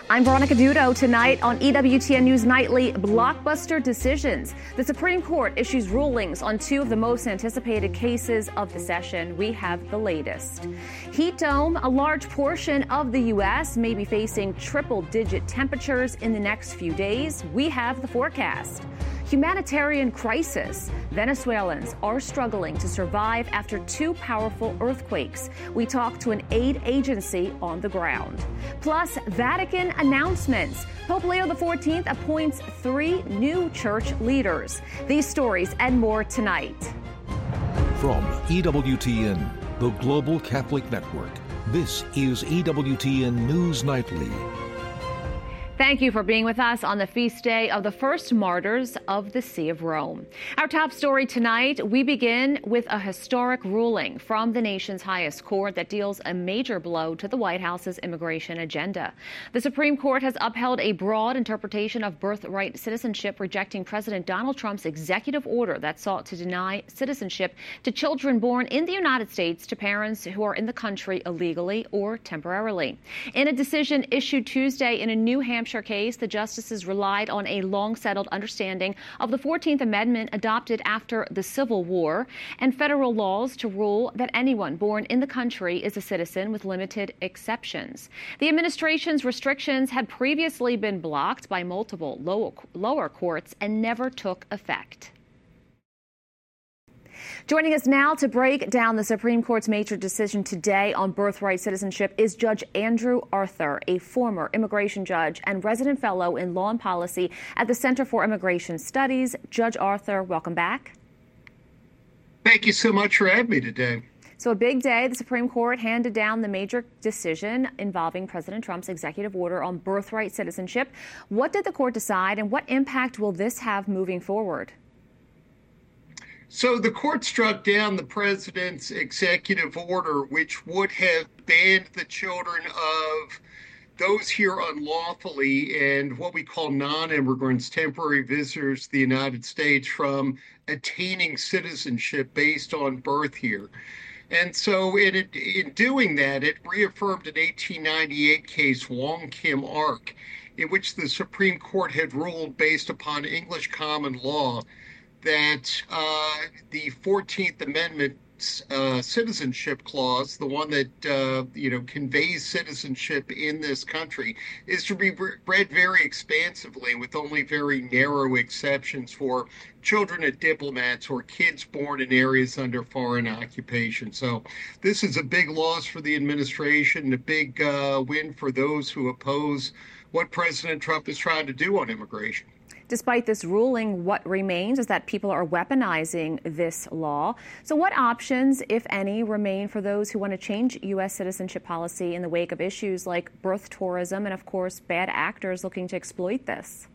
I'm Veronica Dudo. Tonight on EWTN News Nightly, blockbuster decisions. The Supreme Court issues rulings on two of the most anticipated cases of the session. We have the latest. Heat dome, a large portion of the U.S. may be facing triple-digit temperatures in the next few days. We have the forecast. Humanitarian crisis. Venezuelans are struggling to survive after two powerful earthquakes. We talk to an aid agency on the ground. Plus, Vatican announcements. Pope Leo XIV appoints 3 new church leaders. These stories and more tonight. From EWTN, the Global Catholic Network, this is EWTN News Nightly. Thank you for being with us on the feast day of the first martyrs of the See of Rome. Our top story tonight, we begin with a historic ruling from the nation's highest court that deals a major blow to the White House's immigration agenda. The Supreme Court has upheld a broad interpretation of birthright citizenship, rejecting President Donald Trump's executive order that sought to deny citizenship to children born in the United States to parents who are in the country illegally or temporarily. In a decision issued Tuesday in a New Hampshire case, the justices relied on a long-settled understanding of the 14th Amendment adopted after the Civil War and federal laws to rule that anyone born in the country is a citizen with limited exceptions. The administration's restrictions had previously been blocked by multiple lower courts and never took effect. Joining us now to break down the Supreme Court's major decision today on birthright citizenship is Judge Andrew Arthur, a former immigration judge and resident fellow in law and policy at the Center for Immigration Studies. Judge Arthur, welcome back. Thank you so much for having me today. So a big day. The Supreme Court handed down the major decision involving President Trump's executive order on birthright citizenship. What did the court decide, and what impact will this have moving forward? So the court struck down the president's executive order, which would have banned the children of those here unlawfully and what we call non-immigrants, temporary visitors to the United States, from attaining citizenship based on birth here. And so in doing that, it reaffirmed an 1898 case, Wong Kim Ark, in which the Supreme Court had ruled based upon English common law that the 14th Amendment citizenship clause, the one that conveys citizenship in this country, is to be read very expansively with only very narrow exceptions for children of diplomats or kids born in areas under foreign occupation. So this is a big loss for the administration, a big win for those who oppose what President Trump is trying to do on immigration. Despite this ruling, what remains is that people are weaponizing this law. So what options, if any, remain for those who want to change U.S. citizenship policy in the wake of issues like birth tourism and, of course, bad actors looking to exploit this?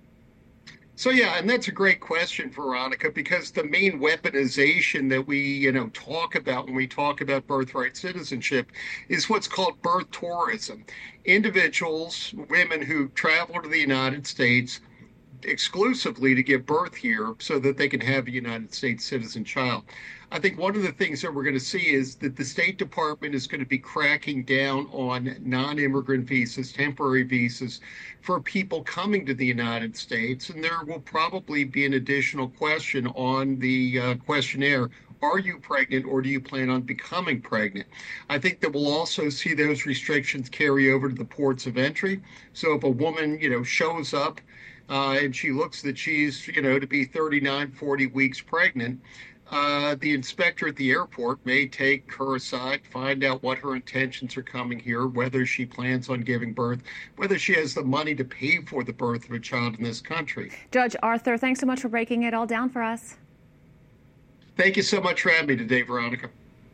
So, yeah, and that's a great question, Veronica, because the main weaponization that we, talk about when we talk about birthright citizenship is what's called birth tourism. Individuals, women who travel to the United States exclusively to give birth here so that they can have a United States citizen child. I think one of the things that we're going to see is that the State Department is going to be cracking down on non-immigrant visas, temporary visas for people coming to the United States. And there will probably be an additional question on the questionnaire. Are you pregnant, or do you plan on becoming pregnant? I think that we'll also see those restrictions carry over to the ports of entry. So if a woman, shows up and she looks that she's, to be 39, 40 weeks pregnant, the inspector at the airport may take her aside, find out what her intentions are coming here, whether she plans on giving birth, whether she has the money to pay for the birth of a child in this country. Judge Arthur, thanks so much for breaking it all down for us. Thank you so much for having me today, Veronica.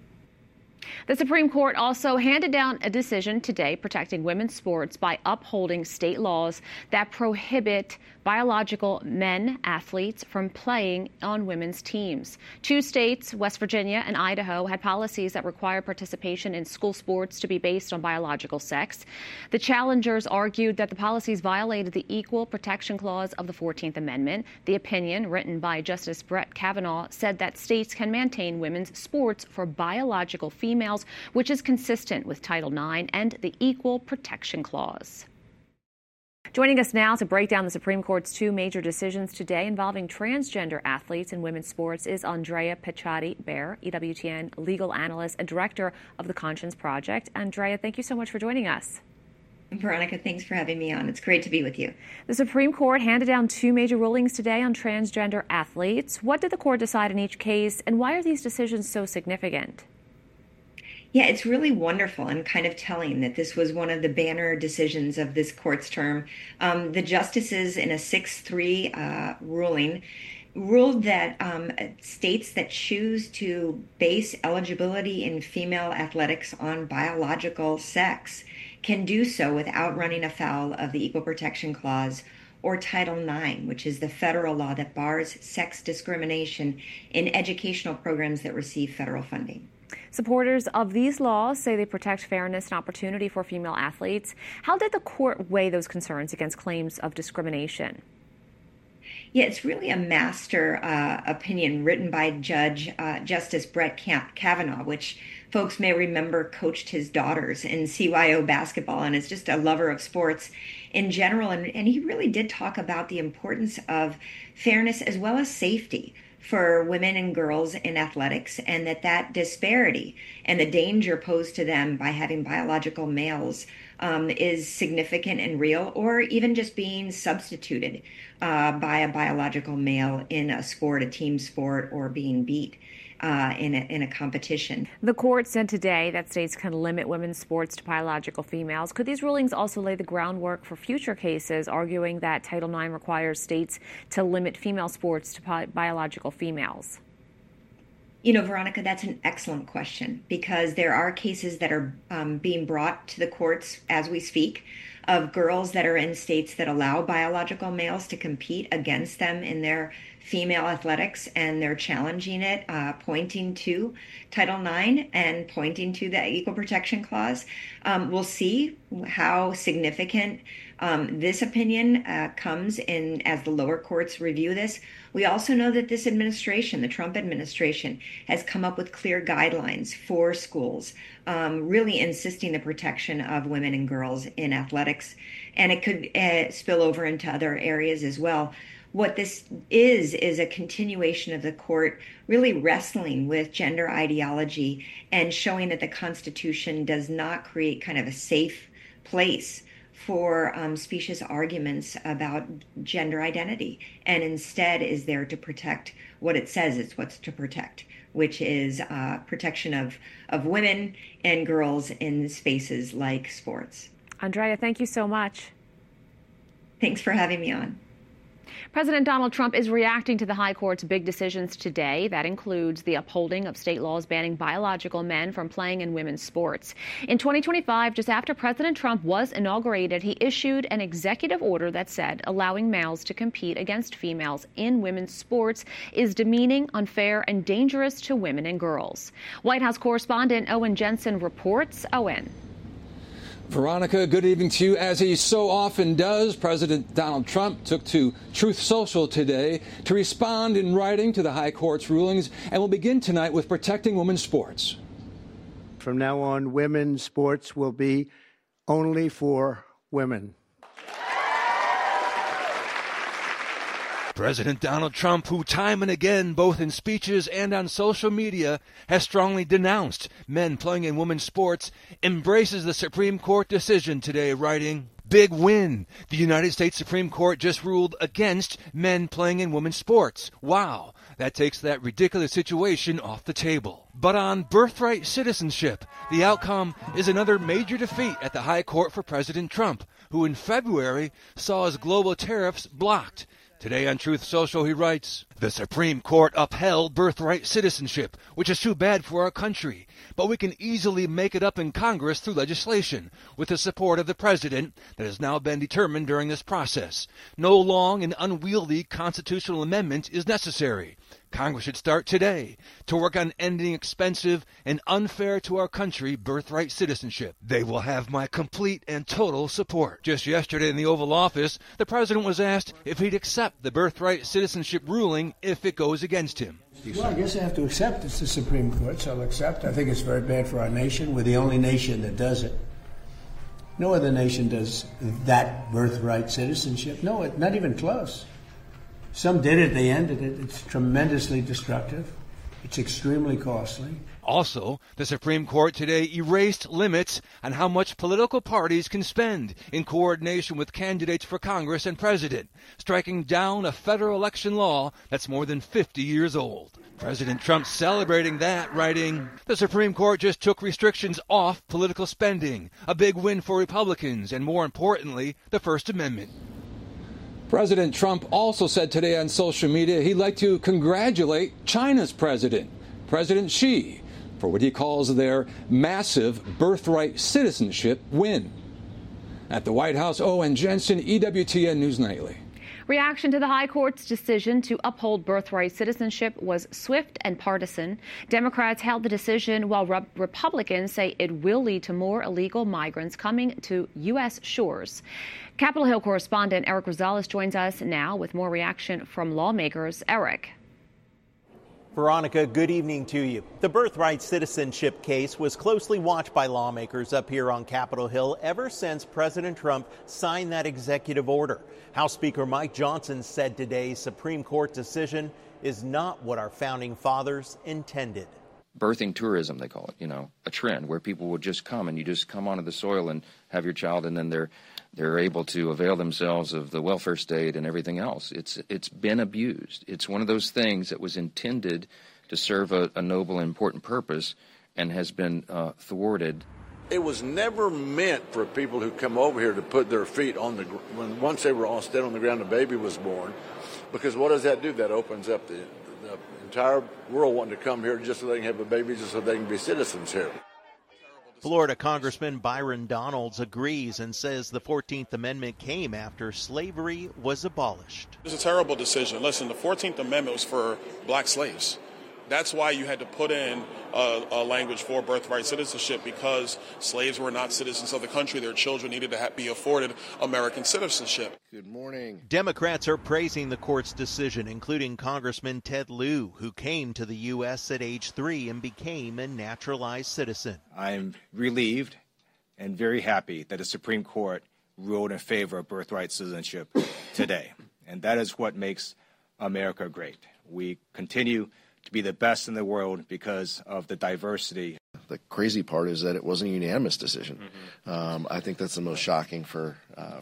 The Supreme Court also handed down a decision today protecting women's sports by upholding state laws that prohibit biological men athletes from playing on women's teams. 2 states, West Virginia and Idaho, had policies that require participation in school sports to be based on biological sex. The challengers argued that the policies violated the Equal Protection Clause of the 14th Amendment. The opinion, written by Justice Brett Kavanaugh, said that states can maintain women's sports for biological females, which is consistent with Title IX and the Equal Protection Clause. Joining us now to break down the Supreme Court's two major decisions today involving transgender athletes in women's sports is Andrea Picciotti-Bear, EWTN legal analyst and director of the Conscience Project. Andrea, thank you so much for joining us. Veronica, thanks for having me on. It's great to be with you. The Supreme Court handed down two major rulings today on transgender athletes. What did the court decide in each case, and why are these decisions so significant? Yeah, it's really wonderful and kind of telling that this was one of the banner decisions of this court's term. The justices in a 6-3 ruling ruled that states that choose to base eligibility in female athletics on biological sex can do so without running afoul of the Equal Protection Clause or Title IX, which is the federal law that bars sex discrimination in educational programs that receive federal funding. Supporters of these laws say they protect fairness and opportunity for female athletes. How did the court weigh those concerns against claims of discrimination? Yeah, it's really a master opinion written by Justice Brett Kavanaugh, which folks may remember coached his daughters in CYO basketball and is just a lover of sports in general. And he really did talk about the importance of fairness as well as safety for women and girls in athletics, and that disparity and the danger posed to them by having biological males is significant and real, or even just being substituted by a biological male in a sport, a team sport, or being beat in a competition. The court said today that states can limit women's sports to biological females. Could these rulings also lay the groundwork for future cases, arguing that Title IX requires states to limit female sports to biological females? You know, Veronica, that's an excellent question, because there are cases that are being brought to the courts as we speak of girls that are in states that allow biological males to compete against them in their female athletics, and they're challenging it, pointing to Title IX and pointing to the Equal Protection Clause. We'll see how significant this opinion comes in as the lower courts review this. We also know that this administration, the Trump administration, has come up with clear guidelines for schools, really insisting the protection of women and girls in athletics, and it could spill over into other areas as well. What this is a continuation of the court really wrestling with gender ideology and showing that the Constitution does not create kind of a safe place for specious arguments about gender identity, and instead is there to protect what it says it's what's to protect, which is protection of women and girls in spaces like sports. Andrea, thank you so much. Thanks for having me on. President Donald Trump is reacting to the High Court's big decisions today. That includes the upholding of state laws banning biological men from playing in women's sports. In 2025, just after President Trump was inaugurated, he issued an executive order that said allowing males to compete against females in women's sports is demeaning, unfair, and dangerous to women and girls. White House correspondent Owen Jensen reports. Owen. Veronica, good evening to you. As he so often does, President Donald Trump took to Truth Social today to respond in writing to the High Court's rulings, and will begin tonight with protecting women's sports. From now on, women's sports will be only for women. President Donald Trump, who time and again, both in speeches and on social media, has strongly denounced men playing in women's sports, embraces the Supreme Court decision today, writing, "Big win. The United States Supreme Court just ruled against men playing in women's sports. Wow, that takes that ridiculous situation off the table." But on birthright citizenship, the outcome is another major defeat at the High Court for President Trump, who in February saw his global tariffs blocked. Today on Truth Social, he writes, "The Supreme Court upheld birthright citizenship, which is too bad for our country. But we can easily make it up in Congress through legislation, with the support of the president that has now been determined during this process. No long and unwieldy constitutional amendment is necessary. Congress should start today to work on ending expensive and unfair to our country birthright citizenship. They will have my complete and total support." Just yesterday in the Oval Office, the president was asked if he'd accept the birthright citizenship ruling if it goes against him. Well, I guess I have to accept it's the Supreme Court, so I'll accept. I think it's very bad for our nation. We're the only nation that does it. No other nation does that birthright citizenship. No, not even close. Some did it, they ended it. It's tremendously destructive. It's extremely costly. Also, the Supreme Court today erased limits on how much political parties can spend in coordination with candidates for Congress and president, striking down a federal election law that's more than 50 years old. President Trump celebrating that, writing, "The Supreme Court just took restrictions off political spending, a big win for Republicans, and more importantly, the First Amendment." President Trump also said today on social media he'd like to congratulate China's president, President Xi, for what he calls their massive birthright citizenship win. At the White House, Owen Jensen, EWTN News Nightly. Reaction to the High Court's decision to uphold birthright citizenship was swift and partisan. Democrats hailed the decision while Republicans say it will lead to more illegal migrants coming to U.S. shores. Capitol Hill correspondent Eric Rosales joins us now with more reaction from lawmakers. Eric. Veronica, good evening to you. The birthright citizenship case was closely watched by lawmakers up here on Capitol Hill ever since President Trump signed that executive order. House Speaker Mike Johnson said today's Supreme Court decision is not what our founding fathers intended. Birthing tourism, they call it, a trend where people would just come and you just come onto the soil and have your child, and then they're able to avail themselves of the welfare state and everything else. It's been abused. It's one of those things that was intended to serve a noble and important purpose and has been thwarted. It was never meant for people who come over here to put their feet on the ground. Once they were all stead on the ground, the baby was born. Because what does that do? That opens up the entire world wanting to come here just so they can have a baby, just so they can be citizens here. Florida Congressman Byron Donalds agrees and says the 14th Amendment came after slavery was abolished. It's a terrible decision. Listen, the 14th Amendment was for black slaves. That's why you had to put in a language for birthright citizenship, because slaves were not citizens of the country. Their children needed to be afforded American citizenship. Good morning. Democrats are praising the court's decision, including Congressman Ted Lieu, who came to the U.S. at age 3 and became a naturalized citizen. I'm relieved and very happy that the Supreme Court ruled in favor of birthright citizenship today. And that is what makes America great. We continue to be the best in the world because of the diversity. The crazy part is that it wasn't a unanimous decision. I think that's the most shocking for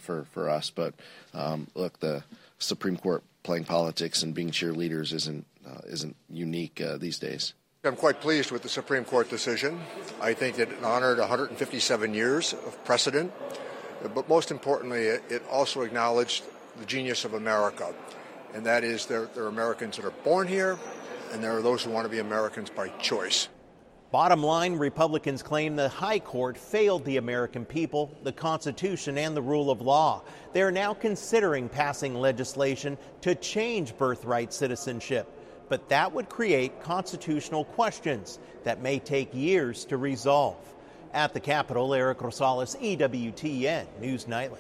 us. But look, the Supreme Court playing politics and being cheerleaders isn't unique these days. I'm quite pleased with the Supreme Court decision. I think that it honored 157 years of precedent. But most importantly, it also acknowledged the genius of America. And that is there are Americans that are born here, and there are those who want to be Americans by choice. Bottom line, Republicans claim the High Court failed the American people, the Constitution, and the rule of law. They are now considering passing legislation to change birthright citizenship. But that would create constitutional questions that may take years to resolve. At the Capitol, Eric Rosales, EWTN News Nightly.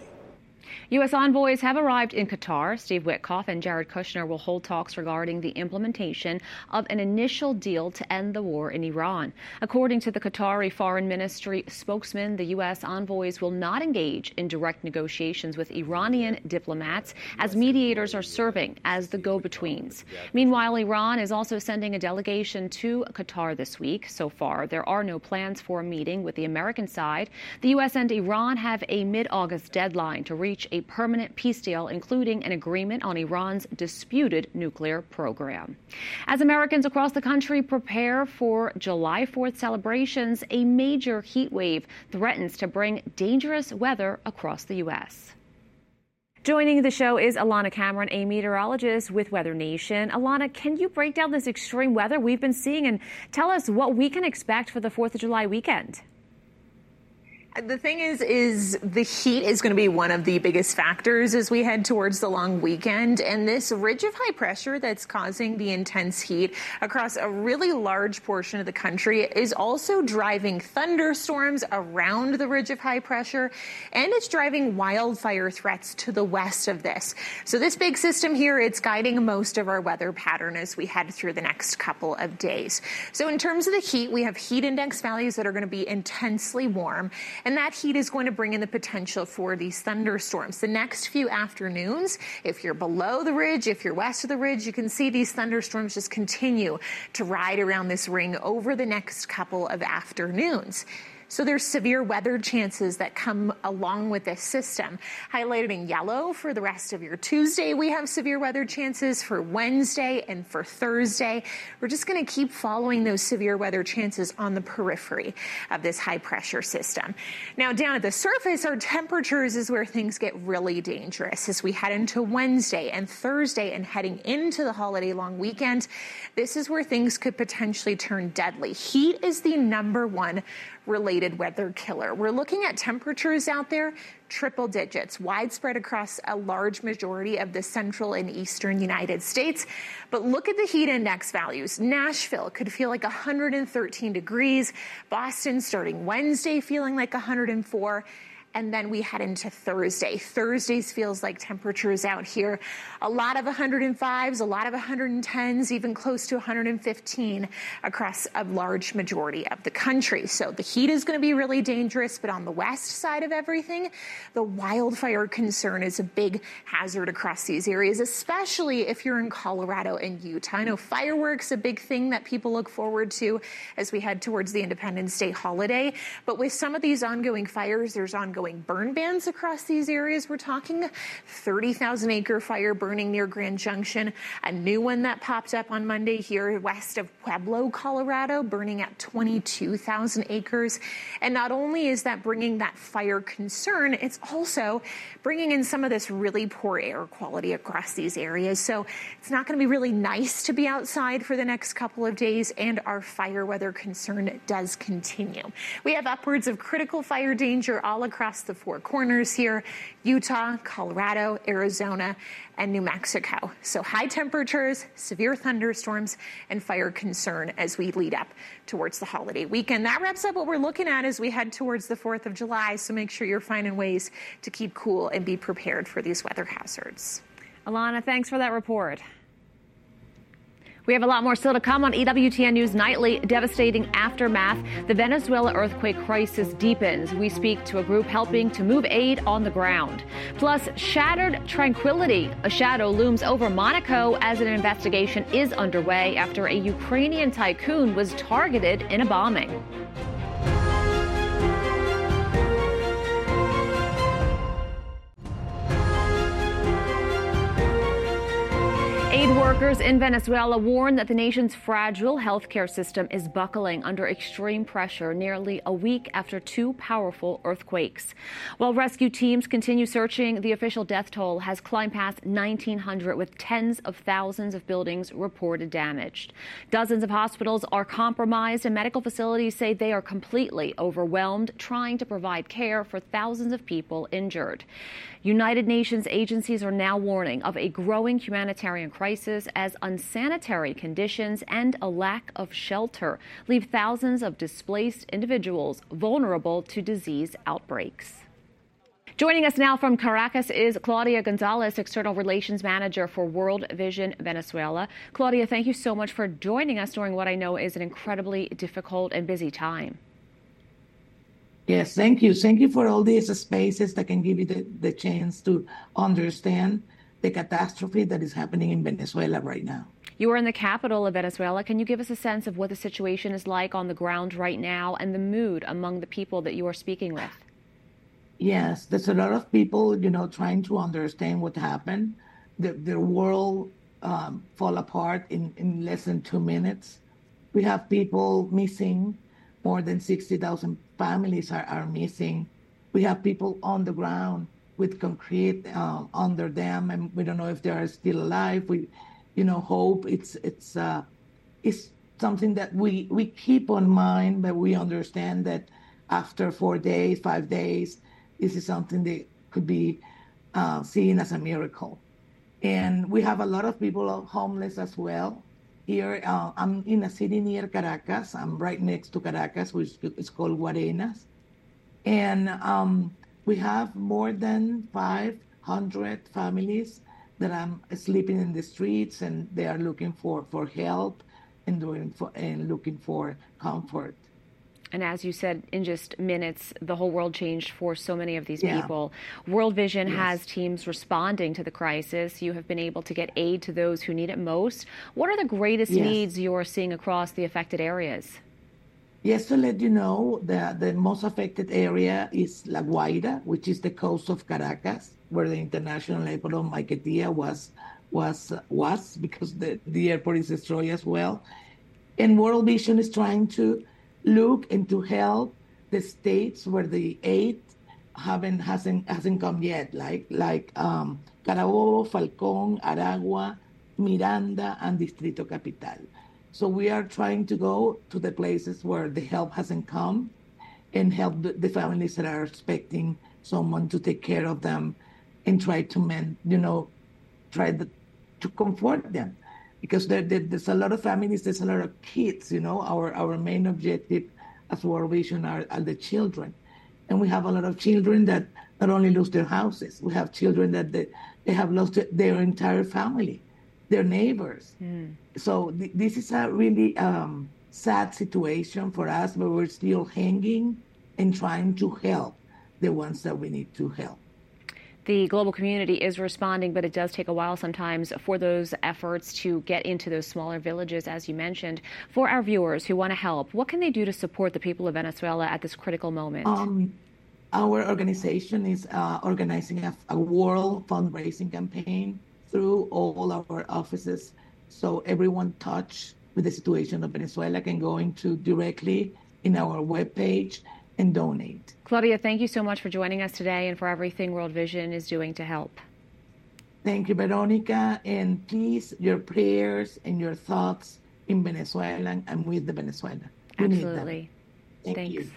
U.S. envoys have arrived in Qatar. Steve Witkoff and Jared Kushner will hold talks regarding the implementation of an initial deal to end the war in Iran. According to the Qatari Foreign Ministry spokesman, the U.S. envoys will not engage in direct negotiations with Iranian diplomats, as mediators are serving as the go-betweens. Meanwhile, Iran is also sending a delegation to Qatar this week. So far, there are no plans for a meeting with the American side. The U.S. and Iran have a mid-August deadline to reach a permanent peace deal, including an agreement on Iran's disputed nuclear program. As Americans across the country prepare for July 4th celebrations, a major heat wave threatens to bring dangerous weather across the U.S. Joining the show is Alana Cameron, a meteorologist with Weather Nation. Alana, can you break down this extreme weather we've been seeing and tell us what we can expect for the 4th of July weekend? The thing is the heat is going to be one of the biggest factors as we head towards the long weekend. And this ridge of high pressure that's causing the intense heat across a really large portion of the country is also driving thunderstorms around the ridge of high pressure. And it's driving wildfire threats to the west of this. So this big system here, it's guiding most of our weather pattern as we head through the next couple of days. So in terms of the heat, we have heat index values that are going to be intensely warm. And that heat is going to bring in the potential for these thunderstorms. The next few afternoons, if you're below the ridge, if you're west of the ridge, you can see these thunderstorms just continue to ride around this ring over the next couple of afternoons. So there's severe weather chances that come along with this system. Highlighted in yellow for the rest of your Tuesday, we have severe weather chances for Wednesday and for Thursday. We're just going to keep following those severe weather chances on the periphery of this high pressure system. Now down at the surface, our temperatures is where things get really dangerous as we head into Wednesday and Thursday and heading into the holiday long weekend. This is where things could potentially turn deadly. Heat is the #1 related weather killer. We're looking at temperatures out there, triple digits, widespread across a large majority of the central and eastern United States. But look at the heat index values. Nashville could feel like 113 degrees. Boston starting Wednesday feeling like 104. And then we head into Thursday. Thursdays feels like temperatures out here. A lot of 105s, a lot of 110s, even close to 115 across a large majority of the country. So the heat is going to be really dangerous, but on the west side of everything, the wildfire concern is a big hazard across these areas, especially if you're in Colorado and Utah. I know fireworks, a big thing that people look forward to as we head towards the Independence Day holiday. But with some of these ongoing fires, there's ongoing burn bans across these areas. We're talking 30,000 acre fire burning near Grand Junction, a new one that popped up on Monday here west of Pueblo, Colorado, burning at 22,000 acres. And not only is that bringing that fire concern, it's also bringing in some of this really poor air quality across these areas. So it's not going to be really nice to be outside for the next couple of days, and our fire weather concern does continue. We have upwards of critical fire danger all across the four corners here: Utah, Colorado, Arizona, and New Mexico. So high temperatures, severe thunderstorms, and fire concern as we lead up towards the holiday weekend. That wraps up what we're looking at as we head towards the 4th of July. So make sure you're finding ways to keep cool and be prepared for these weather hazards. Alana, thanks for that report. We have a lot more still to come on EWTN News Nightly. Devastating aftermath. The Venezuela earthquake crisis deepens. We speak to a group helping to move aid on the ground. Plus, shattered tranquility. A shadow looms over Monaco as an investigation is underway after a Ukrainian tycoon was targeted in a bombing. Aid workers in Venezuela warn that the nation's fragile healthcare system is buckling under extreme pressure nearly a week after two powerful earthquakes. While rescue teams continue searching, the official death toll has climbed past 1,900, with tens of thousands of buildings reported damaged. Dozens of hospitals are compromised, and medical facilities say they are completely overwhelmed trying to provide care for thousands of people injured. United Nations agencies are now warning of a growing humanitarian crisis as unsanitary conditions and a lack of shelter leave thousands of displaced individuals vulnerable to disease outbreaks. Joining us now from Caracas is Claudia Gonzalez, External Relations Manager for World Vision Venezuela. Claudia, thank you so much for joining us during what I know is an incredibly difficult and busy time. Yes, thank you. Thank you for all these spaces that can give you the chance to understand the catastrophe that is happening in Venezuela right now. You are in the capital of Venezuela. Can you give us a sense of what the situation is like on the ground right now and the mood among the people that you are speaking with? Yes, there's a lot of people, trying to understand what happened. The world fall apart in less than 2 minutes. We have people missing. More than 60,000 families are missing. We have people on the ground with concrete under them, and we don't know if they are still alive. We, hope it's something that we keep on mind, but we understand that after 4 days, 5 days, this is something that could be seen as a miracle. And we have a lot of people homeless as well. Here, I'm in a city near Caracas. I'm right next to Caracas, which is called Guarenas. And we have more than 500 families that are sleeping in the streets, and they are looking for help and looking for comfort. And as you said, in just minutes, the whole world changed for so many of these people. World Vision has teams responding to the crisis. You have been able to get aid to those who need it most. What are the greatest needs you're seeing across the affected areas? Yes, to let you know, the most affected area is La Guaira, which is the coast of Caracas, where the International Airport of Maiquetía was because the airport is destroyed as well. And World Vision is trying to look and to help the states where the aid hasn't come yet, like Carabobo, Falcón, Aragua, Miranda, and Distrito Capital. So we are trying to go to the places where the help hasn't come and help the families that are expecting someone to take care of them and try to to comfort them. Because there's a lot of families, there's a lot of kids, our main objective as World Vision are the children. And we have a lot of children that not only lose their houses, we have children that they have lost their entire family, their neighbors. So this is a really sad situation for us, but we're still hanging and trying to help the ones that we need to help. The global community is responding, but it does take a while sometimes for those efforts to get into those smaller villages, as you mentioned. For our viewers who want to help, what can they do to support the people of Venezuela at this critical moment? Our organization is organizing a world fundraising campaign through all our offices. So everyone touched with the situation of Venezuela can go into directly in our webpage and donate. Claudia, thank you so much for joining us today and for everything World Vision is doing to help. Thank you, Veronica. And please, your prayers and your thoughts in Venezuela and with the Venezuela. Absolutely. Thank you.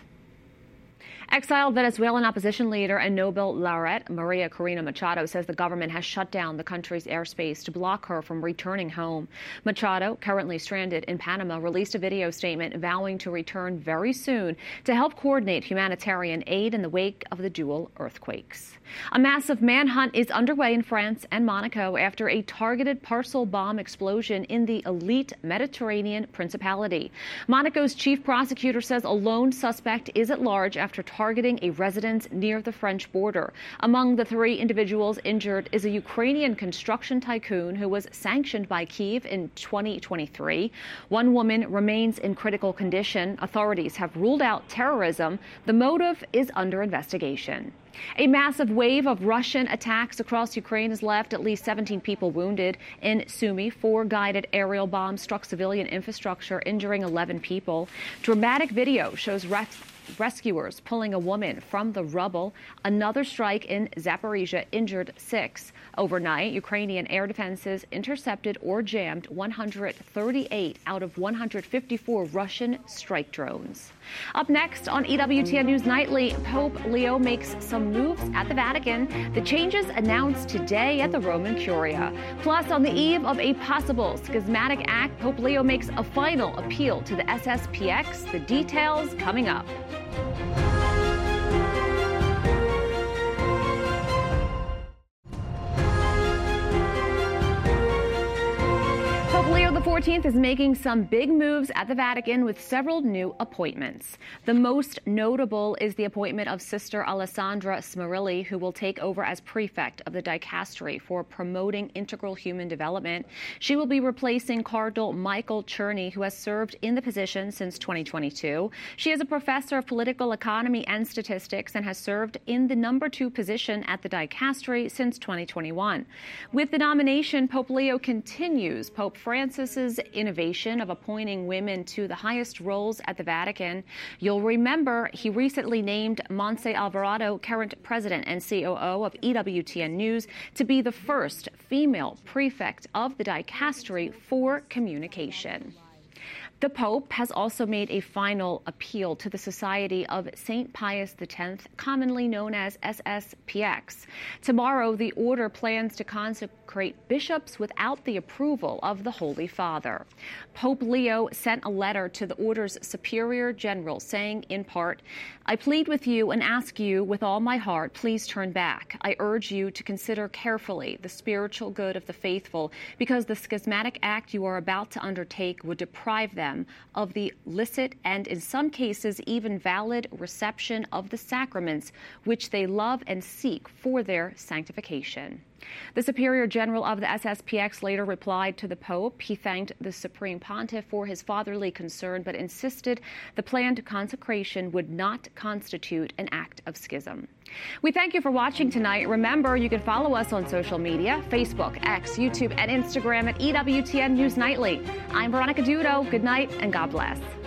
Exiled Venezuelan opposition leader and Nobel laureate Maria Corina Machado says the government has shut down the country's airspace to block her from returning home. Machado, currently stranded in Panama, released a video statement vowing to return very soon to help coordinate humanitarian aid in the wake of the dual earthquakes. A massive manhunt is underway in France and Monaco after a targeted parcel bomb explosion in the elite Mediterranean Principality. Monaco's chief prosecutor says a lone suspect is at large after targeting a residence near the French border. Among the 3 individuals injured is a Ukrainian construction tycoon who was sanctioned by Kyiv in 2023. One woman remains in critical condition. Authorities have ruled out terrorism. The motive is under investigation. A massive wave of Russian attacks across Ukraine has left at least 17 people wounded. In Sumy, 4 guided aerial bombs struck civilian infrastructure, injuring 11 people. Dramatic video shows rescuers pulling a woman from the rubble. Another strike in Zaporizhia injured 6. Overnight, Ukrainian air defenses intercepted or jammed 138 out of 154 Russian strike drones. Up next on EWTN News Nightly, Pope Leo makes some moves at the Vatican. The changes announced today at the Roman Curia. Plus, on the eve of a possible schismatic act, Pope Leo makes a final appeal to the SSPX. The details coming up. Pope Leo XIV is making some big moves at the Vatican with several new appointments. The most notable is the appointment of Sister Alessandra Smarilli, who will take over as prefect of the dicastery for promoting integral human development. She will be replacing Cardinal Michael Czerny, who has served in the position since 2022. She is a professor of political economy and statistics and has served in the number 2 position at the dicastery since 2021. With the nomination, Pope Leo continues Pope Francis's innovation of appointing women to the highest roles at the Vatican. You'll remember he recently named Montse Alvarado, current president and COO of EWTN News, to be the first female prefect of the dicastery for communication. The Pope has also made a final appeal to the Society of St. Pius X, commonly known as SSPX. Tomorrow, the order plans to consecrate consecrate bishops without the approval of the Holy Father. Pope Leo sent a letter to the order's superior general saying, in part, "I plead with you and ask you with all my heart, please turn back. I urge you to consider carefully the spiritual good of the faithful, because the schismatic act you are about to undertake would deprive them of the licit and in some cases even valid reception of the sacraments which they love and seek for their sanctification." The Superior General of the SSPX later replied to the Pope. He thanked the Supreme Pontiff for his fatherly concern, but insisted the planned consecration would not constitute an act of schism. We thank you for watching tonight. Remember, you can follow us on social media, Facebook, X, YouTube, and Instagram at EWTN News Nightly. I'm Veronica Dudo. Good night and God bless.